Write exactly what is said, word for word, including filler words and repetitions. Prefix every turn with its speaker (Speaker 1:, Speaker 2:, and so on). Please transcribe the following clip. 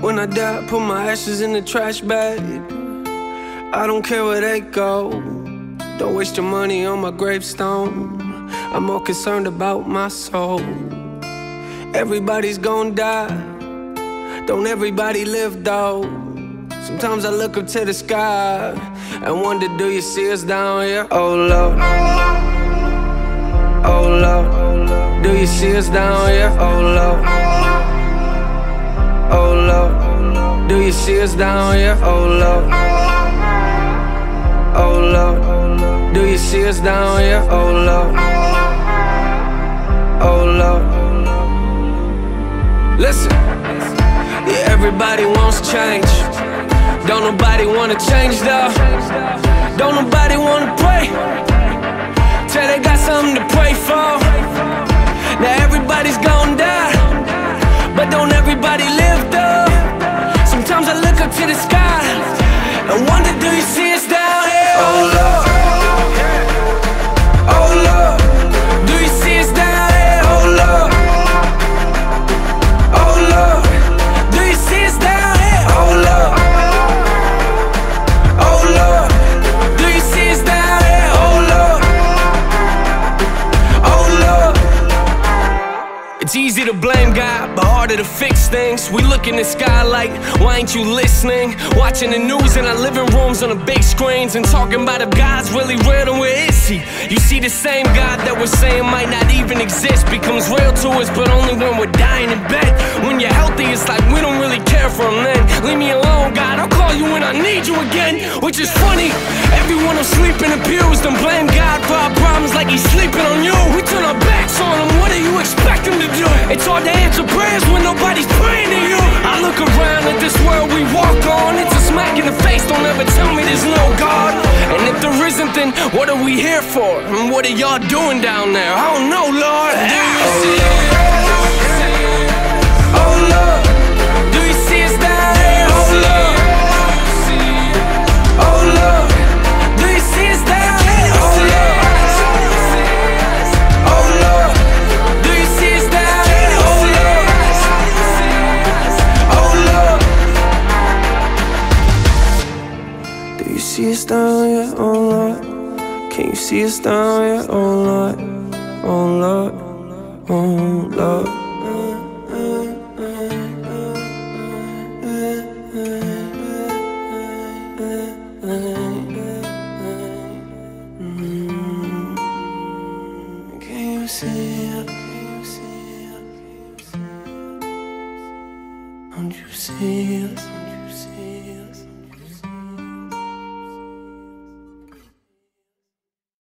Speaker 1: When I die, put my ashes in the trash bag. I don't care where they go. Don't waste your money on my gravestone. I'm more concerned about my soul. Everybody's gonna die. Don't everybody live though? Sometimes I look up to the sky and wonder, do you see us down here? Oh Lord, oh Lord, do you see us down here? Oh Lord, oh Lord, do you see us down here? Oh Lord, oh Lord, do you see us down here? Oh Lord, oh Lord. Listen, yeah, everybody wants change. Don't nobody wanna change though. Don't nobody wanna pray till they got something to pray for. Now everybody's gonna die, but don't everybody live though? Sometimes I look up to the sky and wonder, do you see us down here? Oh Lord, oh Lord, do you see us down here? Oh Lord, oh Lord, do you see us down here? Oh Lord, oh Lord, do you see us down here? Oh Lord, oh Lord. It's easy to blame God, but harder to fix things. We look in the sky like, why ain't you listening? Watching the news in our living rooms on the big screens and talking about if God's really real, then where is he? You see, the same God that we're saying might not even exist becomes real to us, but only when we're dying in bed. When you're healthy, it's like we don't really care for him then. Leave me alone, God, I'll call you when I need you again. Which is funny, everyone will sleep in the pews and blame God for our problems like he's sleeping on you. We turn our backs on him, what do you expect him to do? It's hard to answer prayers when nobody's praying to you. I look around at this world we walk on. It's a smack in the face, don't ever tell me there's no God. And if there isn't, then what are we here for? And what are y'all doing down there? I don't know, Lord. Do you see it? Oh Lord, do you see us down here? Oh Lord, oh Lord, do you see us down here? Oh Lord, oh Lord, do you see us down here? Oh Lord, oh Lord, do you see us down here? Oh Lord, can you see us down here? Oh Lord, oh Lord, oh Lord. Can you see it? Don't you see it?